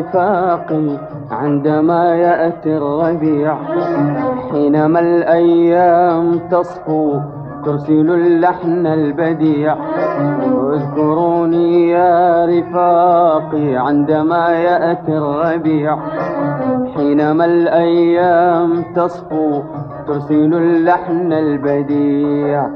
رفاقي عندما يأتي الربيع، حينما الأيام تصفو ترسل اللحن البديع. اذكروني يا رفاقي عندما يأتي الربيع، حينما الأيام تصفو ترسل اللحن البديع.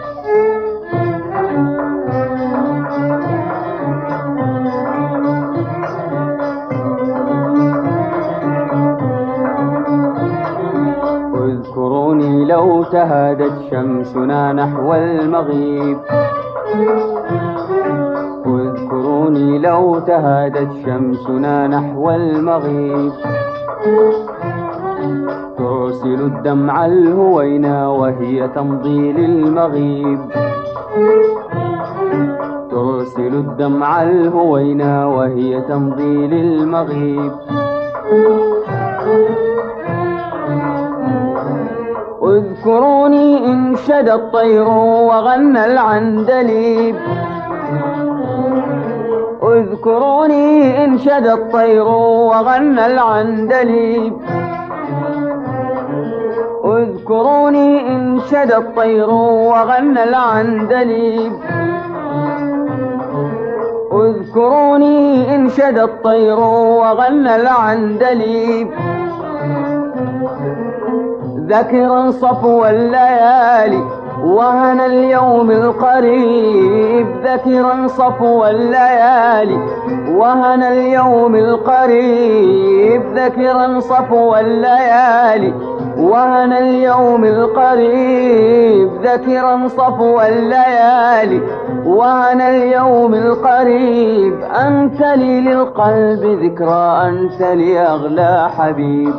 اذكروني لو تهادت شمسنا نحو المغيب، اذكروني لو تهادت شمسنا نحو المغيب، ترسل الدمع الهوينا وهي تمضي للمغيب، ترسل الدمع الهوينا وهي تمضي للمغيب. اذكروني إن شدى الطير وغنى العندليب، اذكروني إن شدى الطير وغنى العندليب، اذكروني إن شدى الطير وغنى العندليب، اذكروني إن شدى الطير وغنى العندليب. ذكرا صفو الليالي وهنا اليوم القريب، ذكرا صفو الليالي وهنا اليوم القريب، ذكرا صفو الليالي وهنا اليوم القريب، ذكرا صفو الليالي وهنا اليوم القريب. أنت لي للقلب ذكرى، أنت لي أغلى حبيب.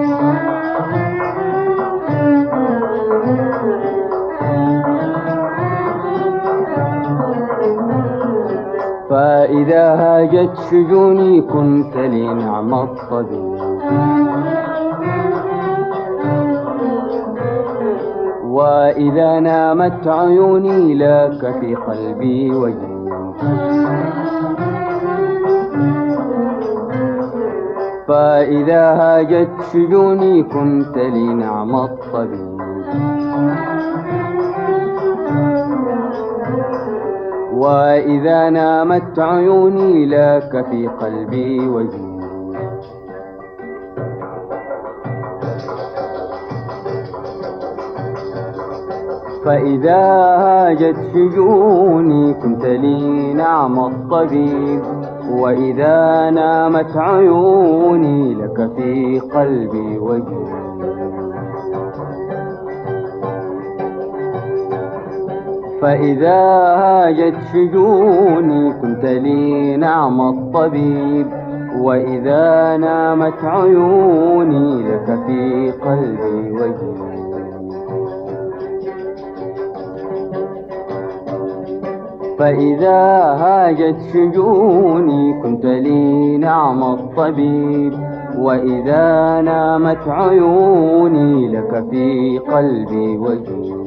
فإذا هاجت شجوني كنت لي نعم الطبيب، وإذا نامت عيوني لك في قلبي وجهي، فإذا هاجت شجوني كنت لي نعم الطبيب، وإذا نامت عيوني لك في قلبي وجهي. فإذا هاجت شجوني كنت لي نعم الطبيب، وإذا نامت عيوني لك في قلبي وجهي. فإذا هاجت شجوني كنت لي نعم الطبيب، وإذا نامت عيوني لك في قلبي وجهي. فإذا هاجت شجوني كنت لي نعم الطبيب، وإذا نامت عيوني لك في قلبي وجهي.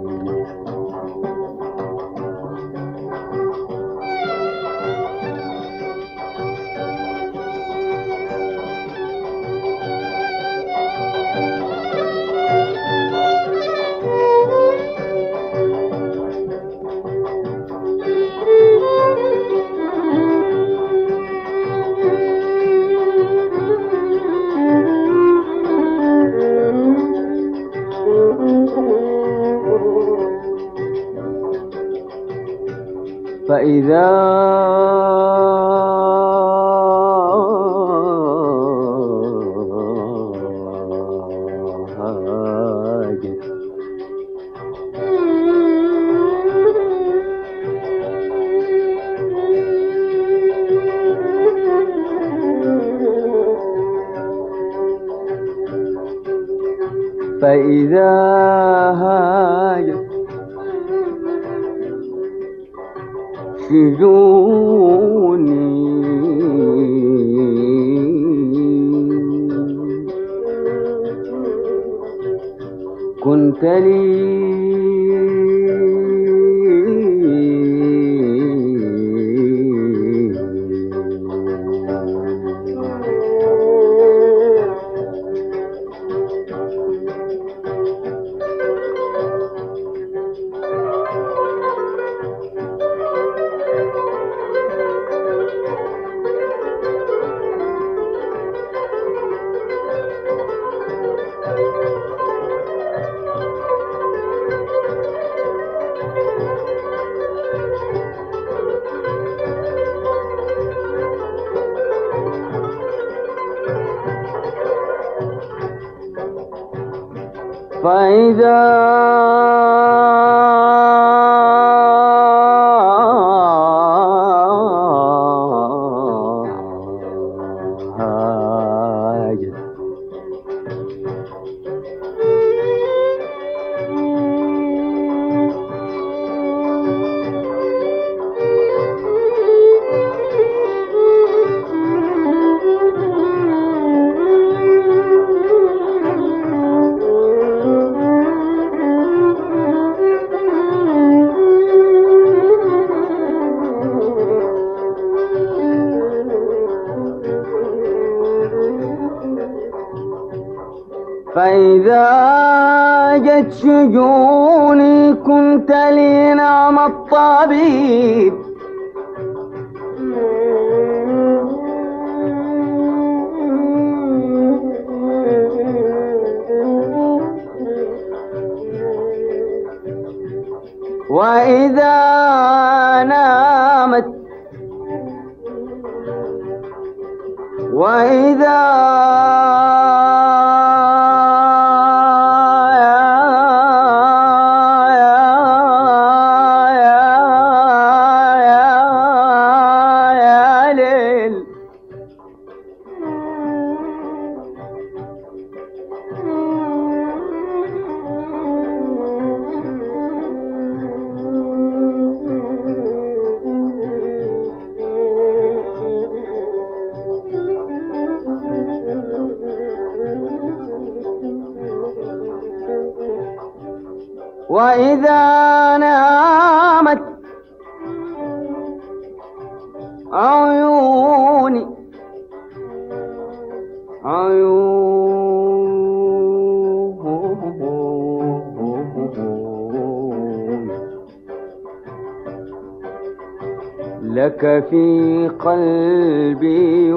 فإذا هاجت فإذا هاجت شجوني كنت لي فإذا هاجت فإذا جت شجوني كنت لي نعم الطبيب وإذا نامت وإذا وإذا نامت عيوني لك في قلبي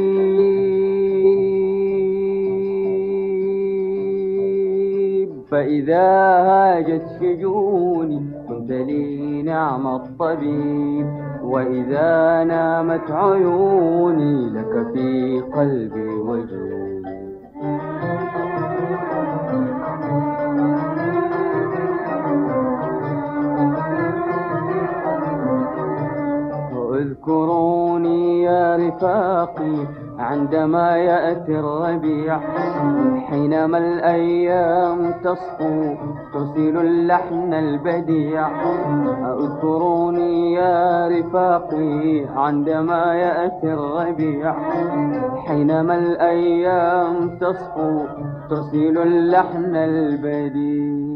وجيب فإذا هاجت شجوني كنت لي نعم الطبيب وإذا نامت عيوني لك في قلبي وجيب اذكروني يا رفاقي عندما يأتي الربيع حينما الأيام تصفو ترسل اللحن البديع اذكروني يا رفاقي عندما يأتي الربيع حينما الأيام تصفو ترسل اللحن البديع